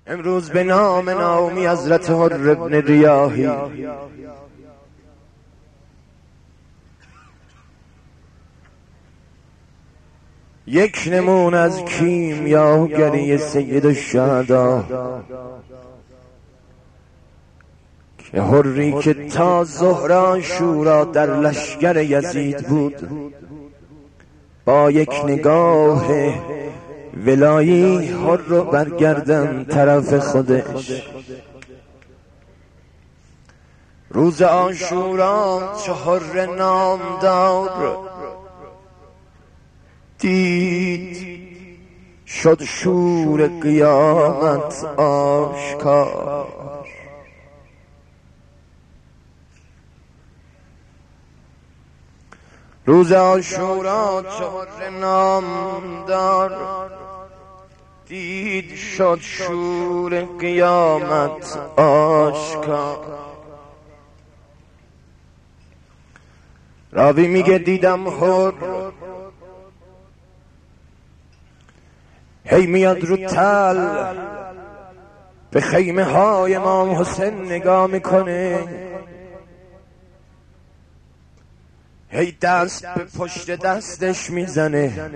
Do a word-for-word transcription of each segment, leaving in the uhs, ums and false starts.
امروز به نام نامی حضرت حر ابن ریاحی یک نمون از کیمیاگری سید الشهدا که حری که تا ظهر عاشورا در لشگر یزید بود، با یک نگاه ولایی حر رو برگردن طرف خودش. روز عاشورا چه حر نامدار دید، شد شور قیامت آشکار. روز عاشورا چه حر نامدار دید، شد شور قیامت آشکار. راوی میگه دیدم حر هی میاد رو تل به خیمه های امام حسین نگاه میکنه، هی دست به پشت دستش میزنه.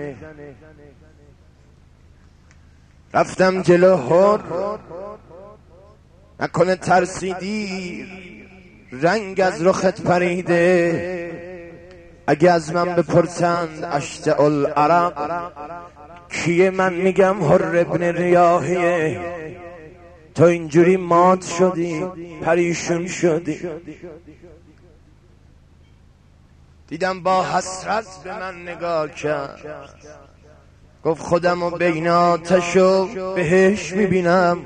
رفتم جلو حر، نکنه ترسیدی رنگ از رخت پریده؟ اگه از من بپرسند اشجع العرب کیه، من میگم حر ابن ریاحیه. تو اینجوری مات شدی، پریشون شدی. دیدم با حسرت به من نگاه کرد، گفت خودمو بین آتش و بهش میبینم،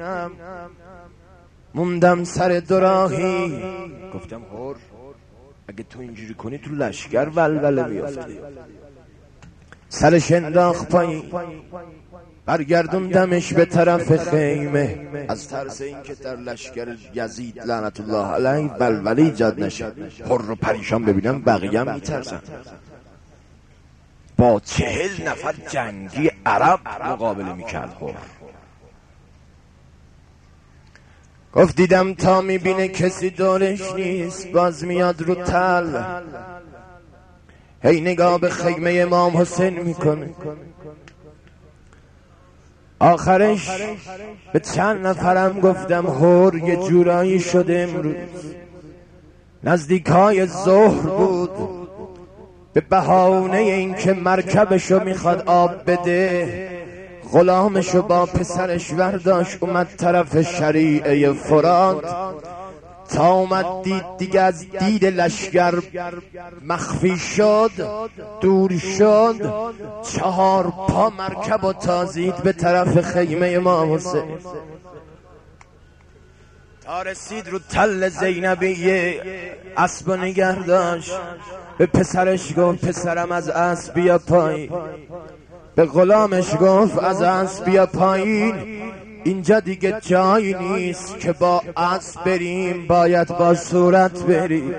موندم سر دوراهی. گفتم حر اگه تو اینجوری کنی تو لشگر ولوله میافتی. سرش انداخت پایین، برگردوندمش به طرف خیمه، از ترس این که در لشگر یزید لعنت الله علیه ولوله ایجاد نشه. حر رو پریشان ببینم بقیه هم میترسن. با چهل نفر جنگی عرب مقابله میکرد حر. گفت دیدم تا میبینه کسی دورش نیست، باز میاد رو تل، هی نگاه به خیمه امام حسین میکنه. آخرش به چند نفرم گفتم حر یه جورایی شده امروز، نزدیکای ظهر بود، به بهانه این که مرکبشو میخواد آب بده، غلامشو با پسرش ورداشت اومد طرف شریعه فرات. تا اومد دید دیگه از دید لشگر مخفی شد، دور شد، چهار پا مرکب و تازید به طرف خیمه امام حسین. تا رسید رو تل زینبیه، اسب نگه داشت، به پسرش گفت پسرم از اسب بیا پایین. به غلامش گفت از اسب بیا پایین، اینجا دیگه جایی نیست که با اسب بریم، باید با صورت بریم.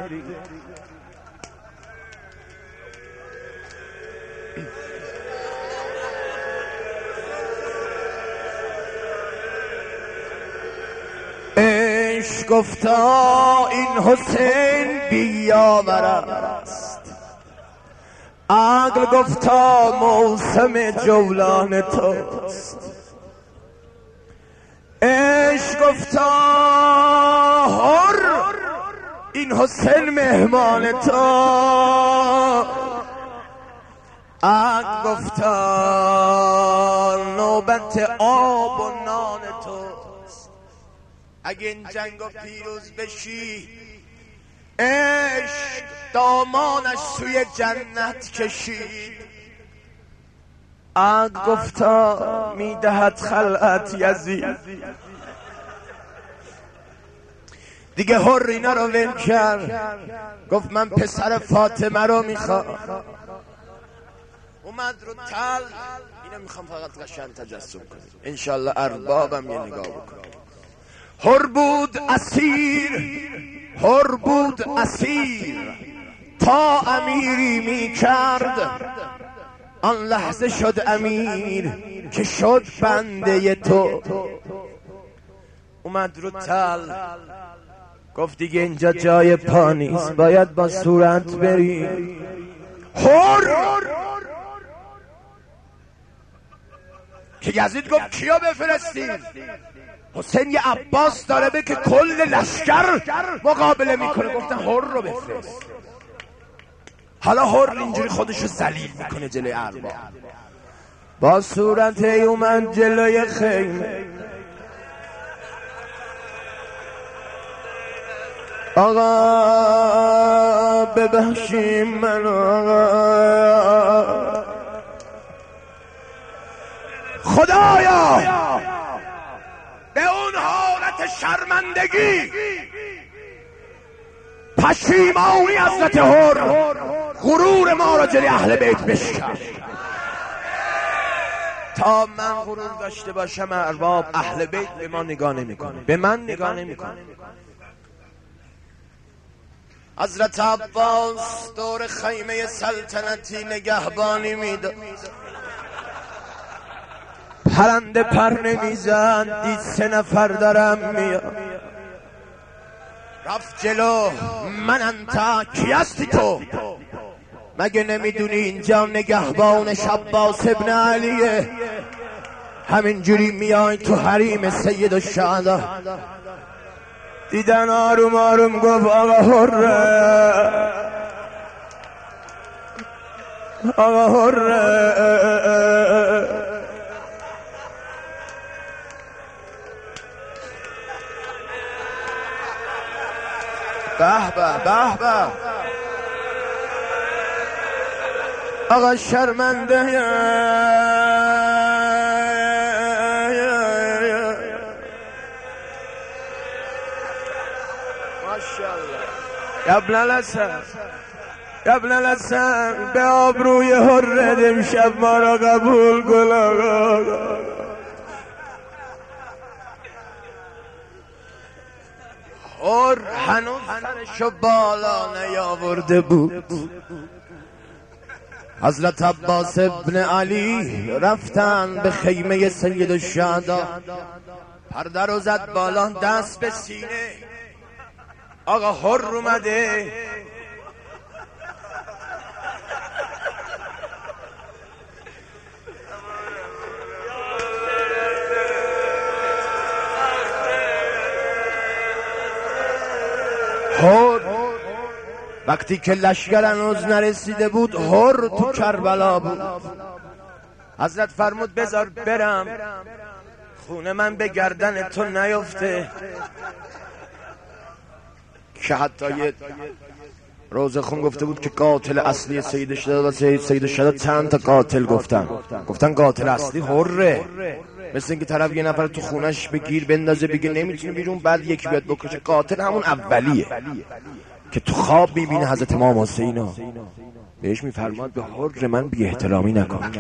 عشق گفتا این حسین بیاور است، عقل گفتا موسم جولان توست. عشق گفتا حر این حسین مهمان تو، عقل گفتا نوبت آب و نان توست. اگه این جنگو پیروز بشی، عشق دامانش سوی جنت کشید. عقل گفتا میدهد خلعت یزید. دیگه حر اینا رو ول کرد، گفت من پسر فاطمه رو میخوام. اومد رو تل، اینو میخوام فقط قشنگ تجسم کنید، انشالله اربابم یه نگاه بکنید. حر بود اسیر، حر بود اسیر، تا امیری میکرد، آن لحظه شد امیر که شد بنده تو. اومد رو تل گفت دیگه اینجا جای پا نیست، باید با صورت بری. هر که یزید گفت کیا بفرستیم؟ حسین یه عباس داره به که کل لشکر مقابله میکنه. گفتن هر رو بفرست. حالا هر اینجوری خودشو ذلیل میکنه جلوی ارباب، با صورت اومد جلوی خیمه. آقا ببخشیم منو آقا، خدایا به اون حالت شرمندگی پشیمانی حضرت هر غرور ما را جلوی اهل بیت بشکن. تا من غرور داشته باشم ارباب، اهل بیت به ما نگاه نمیکنه، به من نگاه نمیکنه. حضرت عباس دور خیمه سلطنتی نگهبانی میداد، پرنده پر نمیزد، دید سه نفر دارم میاد، رفت جلو. من انتا کی هستی تو؟ مگه نمیدونی اینجا نگهبان عباس ابن علیه؟ همینجوری میای تو حریم سید الشهدا. دیدن آروم آروم گفت آقا هره، آقا هره. به به به به آقا شرمنده ماشاءالله. ابن الحسن ابن الحسن به آبروی هر امشب ما را قبول کن آقا. هر هنوز سرشو بالا نیاورده بود. حضرت عباس ابن علی رفتن به خیمه سید الشهدا، پرده رو زد بالا، دست به سینه. آقا هر اومده. هر وقتی که لشکر هنوز نرسیده بود، هر تو کربلا بود. حضرت فرمود بذار برم، خونه من به گردن تو نیفته. که حتی یه روزخون گفته بود که قاتل اصلی سید الشهدا و سید الشهدا چند تا قاتل گفتن گفتن قاتل اصلی هره. مثل اینکه طرف یه نفر تو خونش بگیر بندازه بگه نمیتونه بیرون، بعد یکی بیاد بکشه. قاتل همون اولیه که تو خواب میبینه حضرت امام حسینو، بهش میفرماد به هر من بی احترامی نکن.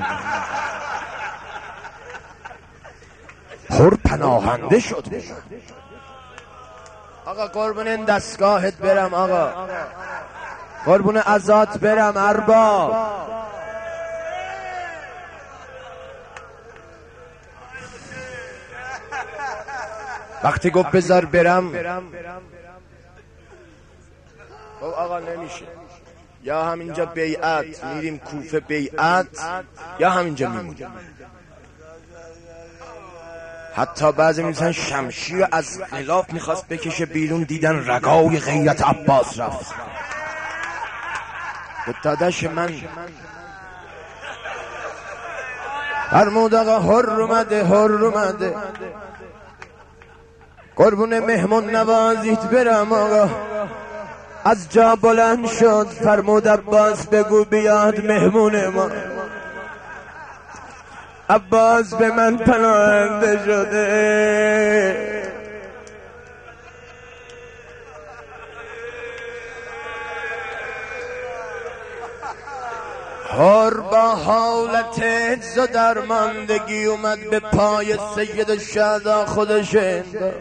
هر پناهنده شد. آقا قربون این دستگاهت برم، آقا قربون ازات برم ارباب. وقتی گفت بذار برم، خب آقا نمیشه، یا همینجا بیعت میریم کوفه بیعت، یا همینجا میمونیم. حتی بعضی میگن شمشیر از غلاف میخواست بکشه بیرون، دیدن رگای غیرت عباس رفت. به داداش من فرمود آقا هر اومده، هر اومده. قربون مهمون نوازیت برم آقا. از جا بلند شد، فرمود عباس بگو بیاد مهمون ما. عباس به من پناهنده شده. هر با حالت عجز و درماندگی اومد به پای سید الشهدا خودش انداخت.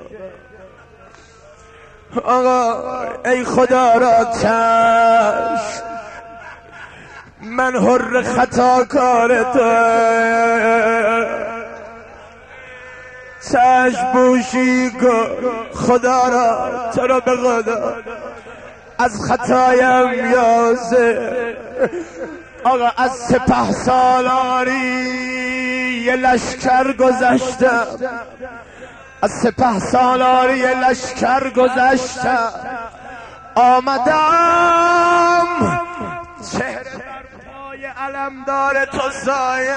آقا ای خدا را چشم، من هر خطا کار تو، چشم بوشی کن خدا را، تو را به خدا از خطایم یازه. آقا از سپه سالاری یه لشکر گذشتم، از سپه سالاری یه لشکر گذشتم، آمدم چهره بر پای علمدار تو سایه.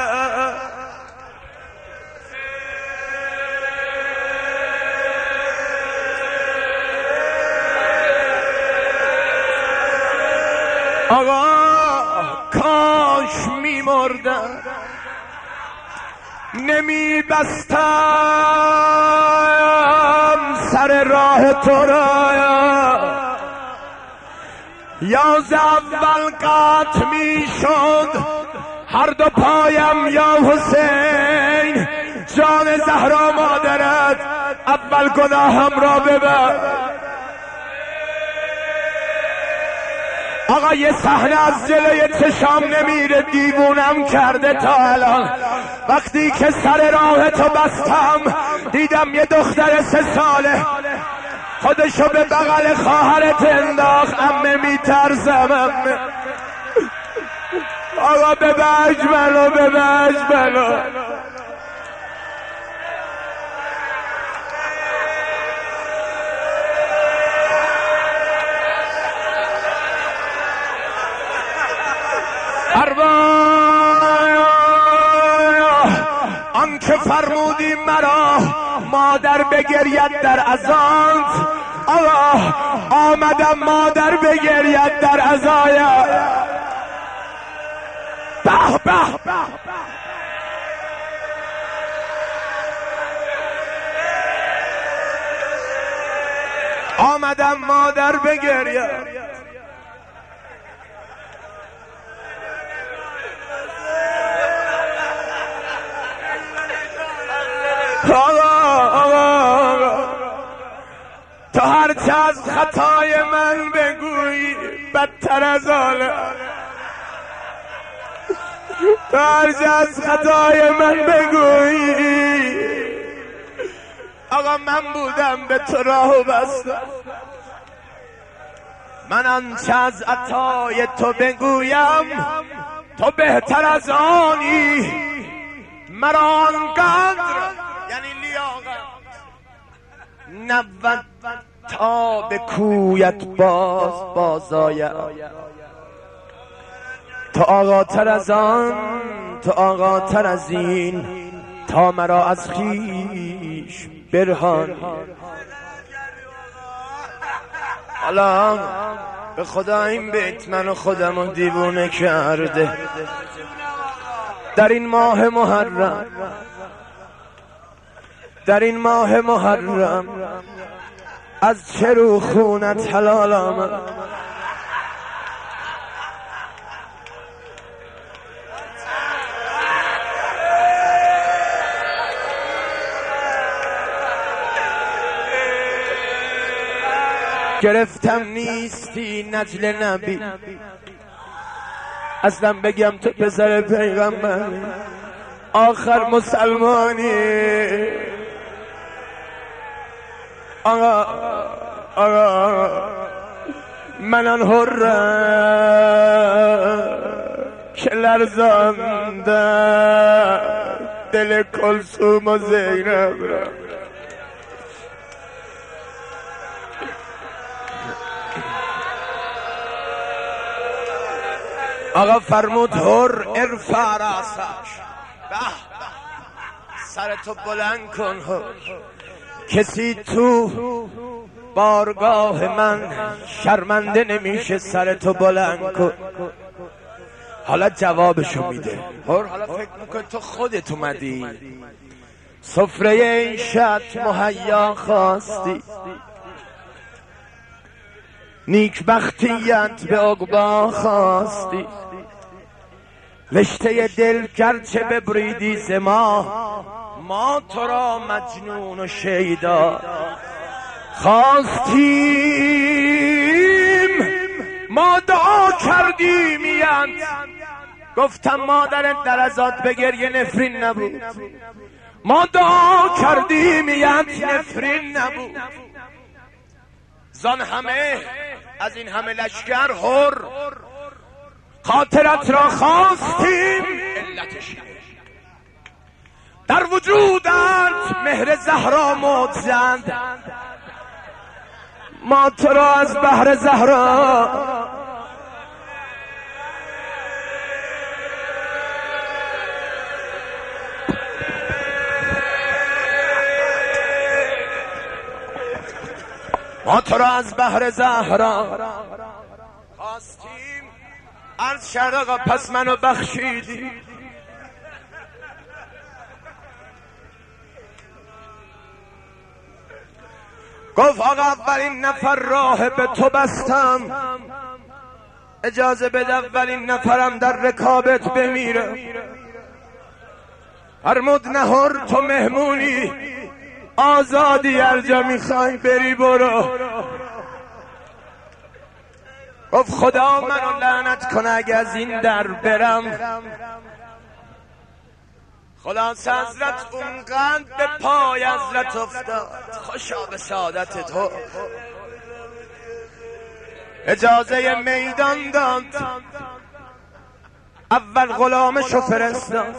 آقا کاش می مردم نمی بستم سر راه تو را، یا ز اول قطع می شد هر دو پایم یا حسین. جان زهرا مادرت اول گناهم را ببر. آقا یه صحنه از جلوی چشام نمیره، دیوونم کرده تا الان. وقتی که سر راه تو بستم دیدم یه دختر سه ساله خودشو به بغل خواهرت انداخت. عمه میترسم عمه. آقا ببخش منو، ببخش منو. آن که فرمودی مرا مادر بگرید در ازانت، آقا آمدم مادر بگرید در ازایا. به به آمدم مادر بگرید. آقا آقا تو هرچه از خطای من بگویی بدتر از آنه. تو هرچه از خطای من بگویی. آقا من بودم به تو راهو بستم، من آنچه از عطای تو بگویم تو بهتر از آنی. مرا آنقدر یعنی لیاقت نبود تا به کویت باز بازایم. تو آقا تر از آن، تو آقا تر از این، تا مرا از خویش برهان. حالا به خدا این بیت منو خودمو دیوونه کرده. در این ماه محرم، در این ماه محرم از چه رو خونت حلال آمد. گرفتم نیستی نجل نبی، اصلا بگم تو پسر پیغمبر آخر مسلمانی. آقا آقا من آن حرم که لرزانده دل کلثوم و زینب را. آقا فرمود هر ارفع راسش، سر تو بلند کن هر. کسی تو بارگاه من شرمنده نمیشه، سر تو بلند کن. حالا جوابشو میده هر. حالا فکر میکن تو خودت اومدی سفره عیشت مهیا خواستی، نیک بختیت به عقبا خواستی. رشته دل گرچه ببریدی ز ما، ما تو را مجنون و شیدا خواستیم. ما دعا کردیمیت، گفتم مادرت در ازاد به گریه نفرین نبود، ما دعا کردیم یک نفرین نبود، زان همه از این همه لشکر هر خاطرت را خواستیم. علتش در وجودت مهر زهرا موجزند، ما تو را از بحر زهرا ما تو را از بحر زهرا خواستیم. عرض شد آقا پس منو بخشیدی. گفت آقا اولین نفر راه به تو بستم، اجازه بده اولین نفرم در رکابت بمیره. فرمود نهر تو مهمونی، آزادی، هر جا میخوای بری برو. گفت خدا منو لعنت کنه اگه از این در برم. خلاص حضرت اونقدر به پای حضرت افتاد، خوشا به سعادت تو. اجازه میدان داد، اول غلامشو فرستاد.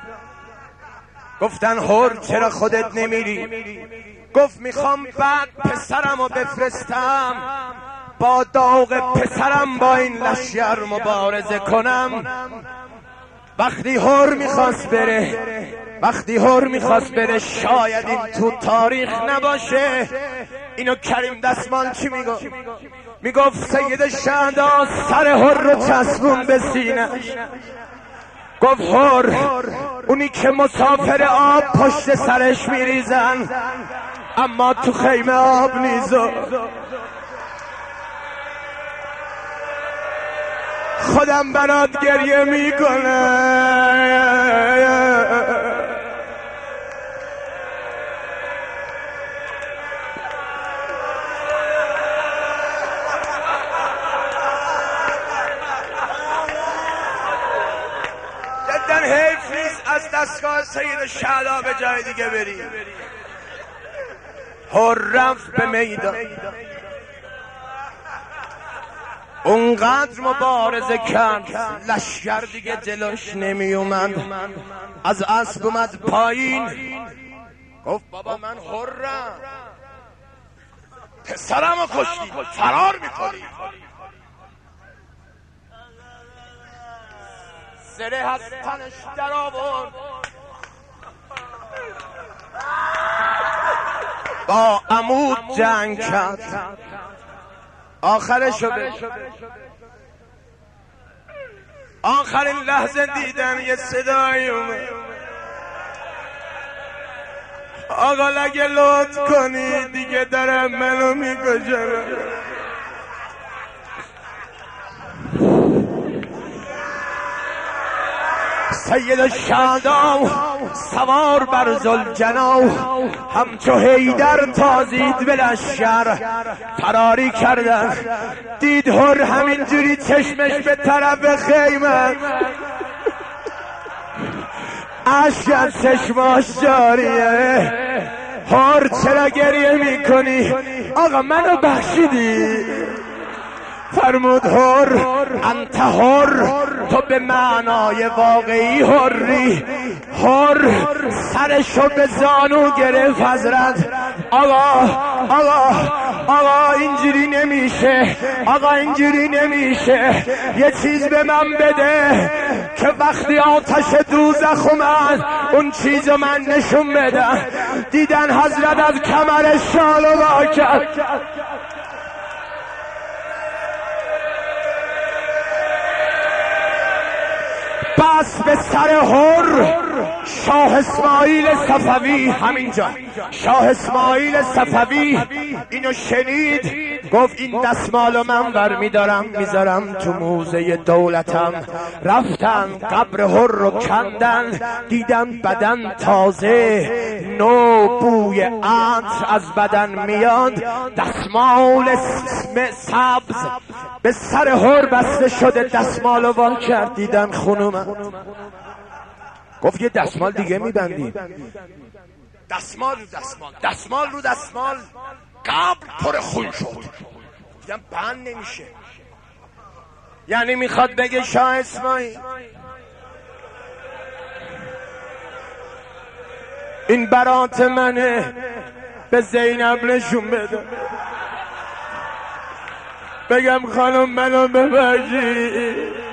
گفتن هر چرا خودت نمیری؟ گفت میخوام بعد پسرمو بفرستم، با داغ پسرم با این لشکر مبارزه کنم. وقتی هر میخواست بره وقتی هر میخواست بره شاید این تو تاریخ نباشه. اینو کریم دستمال چی میگفت؟ میگفت سید شهدا سر هر رو چسبون به سینه‌اش. گفت هر اونی که مسافر آب پشت سرش میریزن، اما تو خیمه آب نیزو. خودم برات گریه میکنه. جدن حیف نیست از دستگاه سید شهدا به جای دیگه بری. هر رفت به میدان، اونقدر مبارزه کرد لشکر دیگه جلوش نمی اومد. از اسب اومد پایین، گفت بابا من حرم، پسرمو کشتی، فرار میکنی. زره از تنش در آورد، با عمود جنگ کرد. آخرشو به آخرین لحظه دیدن یه صدایی اومد، آقا اگه لطف کنی دیگه دارم منو میکشن. سید شهدا سوار بر ذوالجنا، همچو حیدر تازید به لشکر فراری کردن. دید هر همینجوری چشمش به طرف خیمه، اشک از چشماش جاریه. هر چرا گریه میکنی؟ آقا منو بخشیدی؟ فرمود هر انت هر، تو به معنای واقعی هری. هر سرشو به زانو گرفت حضرت. آقا آقا آقا اینجوری نمیشه، آقا اینجوری نمیشه، یه چیز به من بده که وقتی آتش دوزخ اومد اون چیزو من نشون بدم. دیدن حضرت از کمر شالو وا کرد. بس به سر هر شاه اسماعیل صفوی، همینجا شاه اسماعیل صفوی اینو شنید، گفت این دستمالو من بر میدارم میذارم تو موزه دولتم. رفتن قبر هر رو کندن، دیدن بدن تازه، نو بوی عطر از بدن میاد. دستمال سبز به سر هر بسته شده، دستمالو وا کرد، دیدن خون اومد. گفت یه دستمال دیگه میبندیم. دستمال رو دستمال دستمال رو دستمال قبل پر خون شد. دیدم بند نمیشه. یعنی میخواد بگه شاه اسماعیل این برات منه، به زینب نشون بده، بگم خانم منو ببخشی.